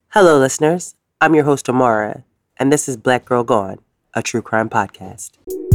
Hello, listeners. I'm your host, Amara, and this is Black Girl Gone, a true crime podcast.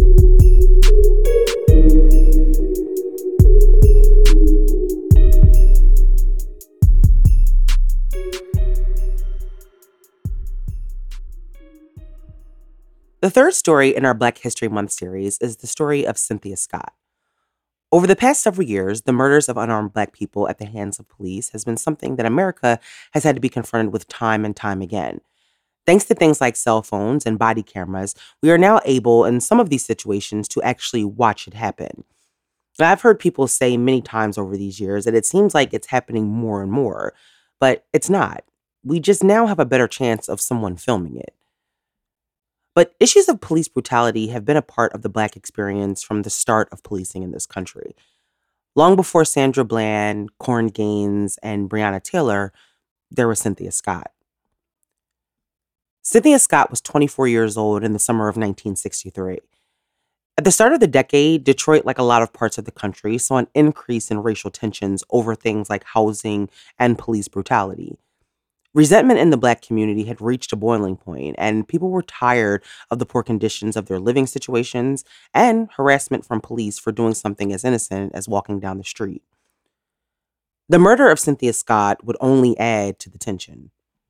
The third story in our Black History Month series is the story of Cynthia Scott. Over the past several years, the murders of unarmed Black people at the hands of police has been something that America has had to be confronted with time and time again. Thanks to things like cell phones and body cameras, we are now able, in some of these situations, to actually watch it happen. Now, I've heard people say many times over these years that it seems like it's happening more and more, but it's not. We just now have a better chance of someone filming it. But issues of police brutality have been a part of the Black experience from the start of policing in this country. Long before Sandra Bland, Corrin Gaines, and Breonna Taylor, there was Cynthia Scott. Cynthia Scott was 24 years old in the summer of 1963. At the start of the decade, Detroit, like a lot of parts of the country, saw an increase in racial tensions over things like housing and police brutality. Resentment in the Black community had reached a boiling point, and people were tired of the poor conditions of their living situations and harassment from police for doing something as innocent as walking down the street. The murder of Cynthia Scott would only add to the tension.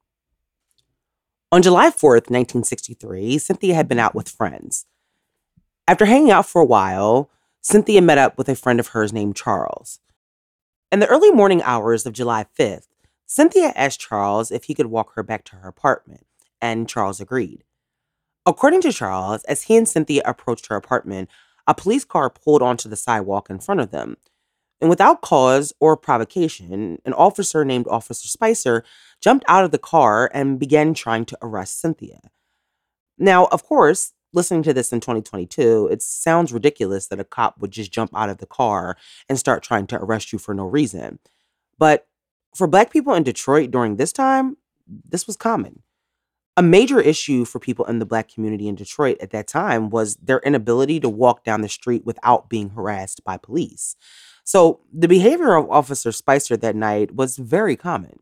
On July 4th, 1963, Cynthia had been out with friends. After hanging out for a while, Cynthia met up with a friend of hers named Charles. In the early morning hours of July 5th, Cynthia asked Charles if he could walk her back to her apartment, and Charles agreed. According to Charles, as he and Cynthia approached her apartment, a police car pulled onto the sidewalk in front of them. And without cause or provocation, an officer named Officer Spicer jumped out of the car and began trying to arrest Cynthia. Now, of course, listening to this in 2022, it sounds ridiculous that a cop would just jump out of the car and start trying to arrest you for no reason. But for Black people in Detroit during this time, this was common. A major issue for people in the Black community in Detroit at that time was their inability to walk down the street without being harassed by police. So the behavior of Officer Spicer that night was very common.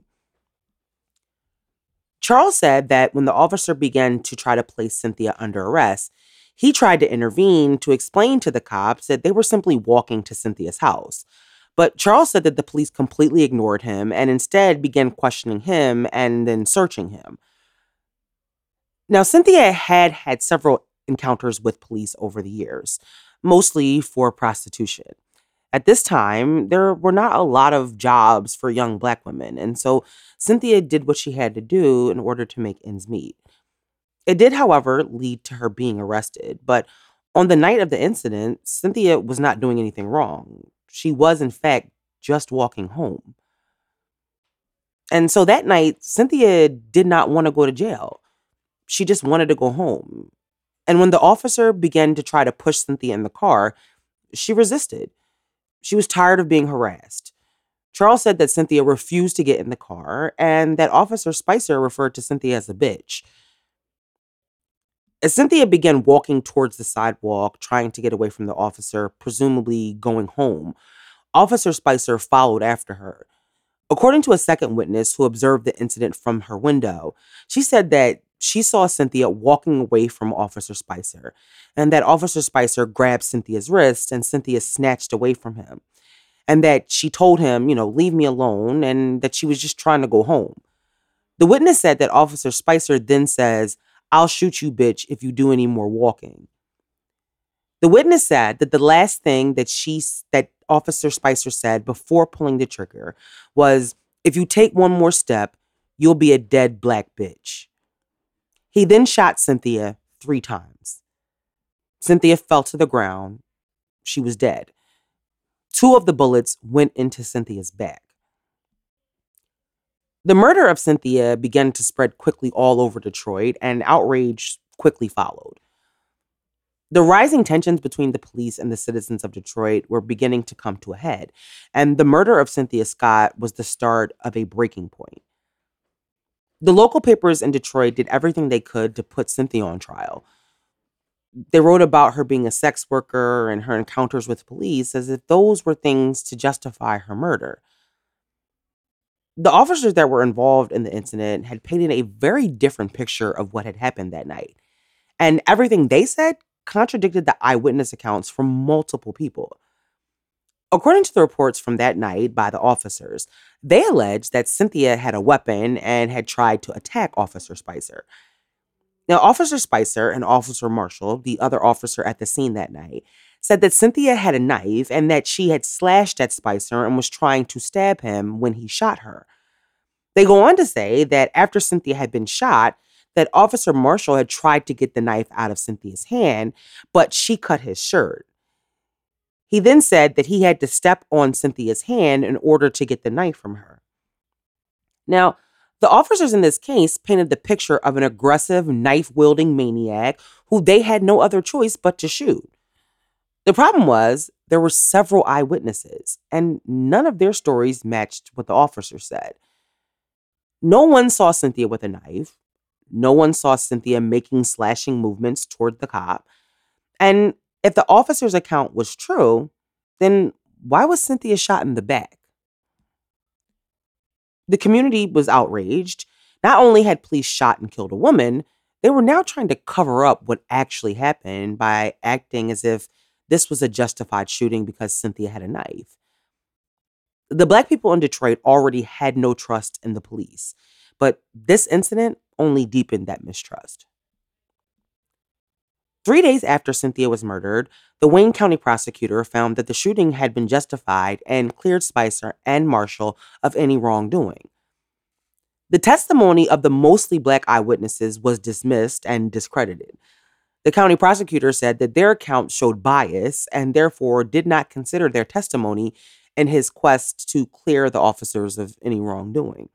Charles said that when the officer began to try to place Cynthia under arrest, he tried to intervene to explain to the cops that they were simply walking to Cynthia's house. But Charles said that the police completely ignored him and instead began questioning him and then searching him. Now, Cynthia had had several encounters with police over the years, mostly for prostitution. At this time, there were not a lot of jobs for young Black women, and so Cynthia did what she had to do in order to make ends meet. It did, however, lead to her being arrested, but on the night of the incident, Cynthia was not doing anything wrong. She was, in fact, just walking home. And so that night, Cynthia did not want to go to jail. She just wanted to go home. And when the officer began to try to push Cynthia in the car, she resisted. She was tired of being harassed. Charles said that Cynthia refused to get in the car and that Officer Spicer referred to Cynthia as a bitch. As Cynthia began walking towards the sidewalk, trying to get away from the officer, presumably going home, Officer Spicer followed after her. According to a second witness who observed the incident from her window, she said that she saw Cynthia walking away from Officer Spicer, and that Officer Spicer grabbed Cynthia's wrist and Cynthia snatched away from him, and that she told him, leave me alone, and that she was just trying to go home. The witness said that Officer Spicer then says, "I'll shoot you, bitch, if you do any more walking." The witness said that the last thing that Officer Spicer said before pulling the trigger was, "If you take one more step, you'll be a dead Black bitch." He then shot Cynthia 3 times. Cynthia fell to the ground. She was dead. 2 of the bullets went into Cynthia's back. The murder of Cynthia began to spread quickly all over Detroit, and outrage quickly followed. The rising tensions between the police and the citizens of Detroit were beginning to come to a head, and the murder of Cynthia Scott was the start of a breaking point. The local papers in Detroit did everything they could to put Cynthia on trial. They wrote about her being a sex worker and her encounters with police as if those were things to justify her murder. The officers that were involved in the incident had painted a very different picture of what had happened that night. And everything they said contradicted the eyewitness accounts from multiple people. According to the reports from that night by the officers, they alleged that Cynthia had a weapon and had tried to attack Officer Spicer. Now, Officer Spicer and Officer Marshall, the other officer at the scene that night, said that Cynthia had a knife and that she had slashed at Spicer and was trying to stab him when he shot her. They go on to say that after Cynthia had been shot, that Officer Marshall had tried to get the knife out of Cynthia's hand, but she cut his shirt. He then said that he had to step on Cynthia's hand in order to get the knife from her. Now, the officers in this case painted the picture of an aggressive, knife wielding maniac who they had no other choice but to shoot. The problem was there were several eyewitnesses, and none of their stories matched what the officers said. No one saw Cynthia with a knife. No one saw Cynthia making slashing movements toward the cop. And if the officer's account was true, then why was Cynthia shot in the back? The community was outraged. Not only had police shot and killed a woman, they were now trying to cover up what actually happened by acting as if this was a justified shooting because Cynthia had a knife. The Black people in Detroit already had no trust in the police, but this incident only deepened that mistrust. 3 days after Cynthia was murdered, the Wayne County prosecutor found that the shooting had been justified and cleared Spicer and Marshall of any wrongdoing. The testimony of the mostly Black eyewitnesses was dismissed and discredited. The county prosecutor said that their account showed bias and therefore did not consider their testimony in his quest to clear the officers of any wrongdoing.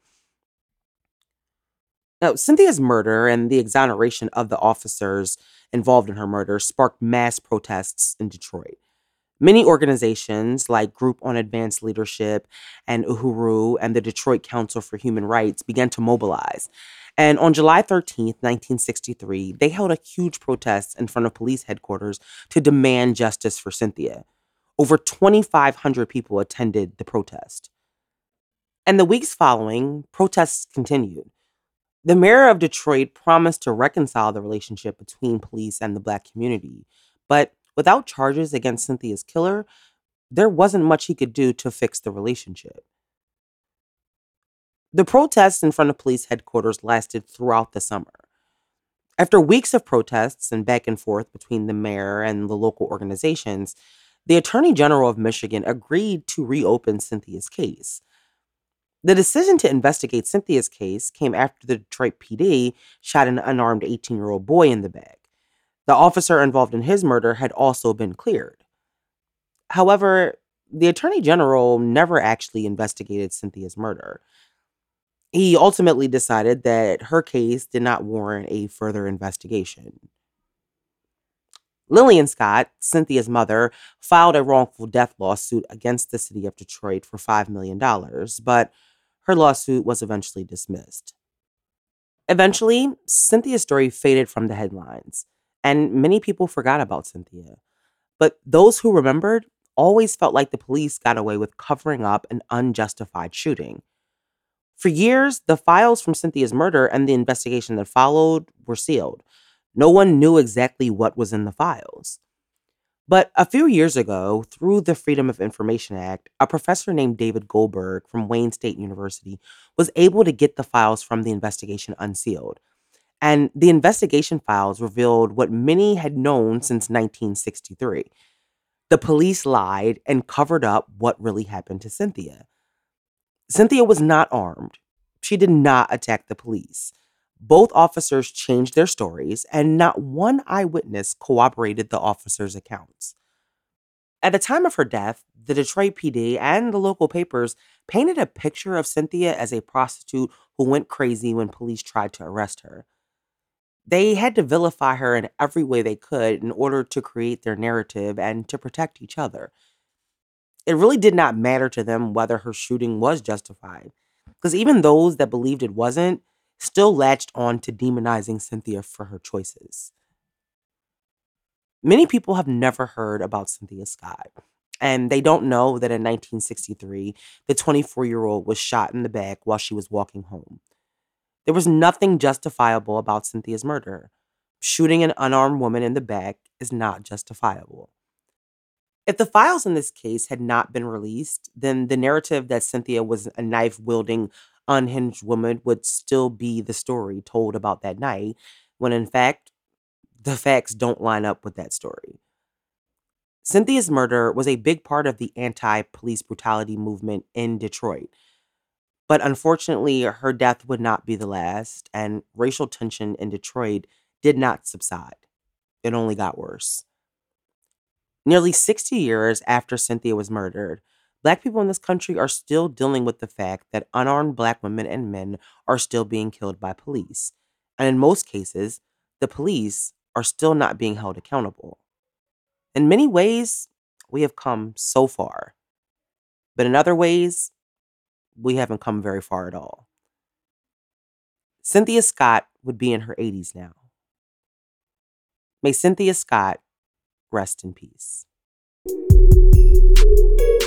Now, Cynthia's murder and the exoneration of the officers involved in her murder sparked mass protests in Detroit. Many organizations like Group on Advanced Leadership and Uhuru and the Detroit Council for Human Rights began to mobilize. And on July 13th, 1963, they held a huge protest in front of police headquarters to demand justice for Cynthia. Over 2,500 people attended the protest. And the weeks following, protests continued. The mayor of Detroit promised to reconcile the relationship between police and the Black community, but without charges against Cynthia's killer, there wasn't much he could do to fix the relationship. The protests in front of police headquarters lasted throughout the summer. After weeks of protests and back and forth between the mayor and the local organizations, the Attorney General of Michigan agreed to reopen Cynthia's case. The decision to investigate Cynthia's case came after the Detroit PD shot an unarmed 18-year-old boy in the back. The officer involved in his murder had also been cleared. However, the Attorney General never actually investigated Cynthia's murder. He ultimately decided that her case did not warrant a further investigation. Lillian Scott, Cynthia's mother, filed a wrongful death lawsuit against the city of Detroit for $5 million, but her lawsuit was eventually dismissed. Eventually, Cynthia's story faded from the headlines, and many people forgot about Cynthia. But those who remembered always felt like the police got away with covering up an unjustified shooting. For years, the files from Cynthia's murder and the investigation that followed were sealed. No one knew exactly what was in the files. But a few years ago, through the Freedom of Information Act, a professor named David Goldberg from Wayne State University was able to get the files from the investigation unsealed. And the investigation files revealed what many had known since 1963. The police lied and covered up what really happened to Cynthia. Cynthia was not armed. She did not attack the police. Both officers changed their stories, and not one eyewitness corroborated the officers' accounts. At the time of her death, the Detroit PD and the local papers painted a picture of Cynthia as a prostitute who went crazy when police tried to arrest her. They had to vilify her in every way they could in order to create their narrative and to protect each other. It really did not matter to them whether her shooting was justified, because even those that believed it wasn't still latched on to demonizing Cynthia for her choices. Many people have never heard about Cynthia Scott, And they don't know that in 1963, the 24-year-old was shot in the back while she was walking home. There was nothing justifiable about Cynthia's murder. Shooting an unarmed woman in the back is not justifiable. If the files in this case had not been released, then the narrative that Cynthia was a knife wielding, unhinged woman would still be the story told about that night, when in fact, the facts don't line up with that story. Cynthia's murder was a big part of the anti police brutality movement in Detroit. But unfortunately, her death would not be the last, and racial tension in Detroit did not subside. It only got worse. Nearly 60 years after Cynthia was murdered, Black people in this country are still dealing with the fact that unarmed Black women and men are still being killed by police. And in most cases, the police are still not being held accountable. In many ways, we have come so far. But in other ways, we haven't come very far at all. Cynthia Scott would be in her 80s now. May Cynthia Scott rest in peace.